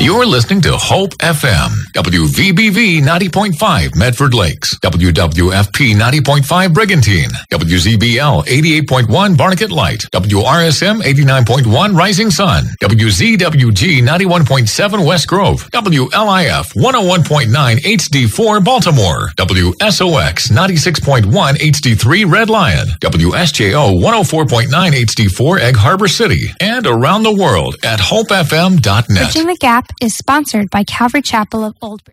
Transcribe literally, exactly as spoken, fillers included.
You're listening to Hope F M, W V B V ninety point five Medford Lakes, W W F P ninety point five Brigantine, W Z B L eighty-eight point one Barnegat Light, W R S M eighty-nine point one Rising Sun, W Z W G ninety-one point seven West Grove, W L I F one oh one point nine H D four Baltimore, W S O X ninety-six point one H D three Red Lion, W S J O one oh four point nine H D four Egg Harbor City, and around the world at hope f m dot net. Bridging the Gap is sponsored by Calvary Chapel of Old Bridge.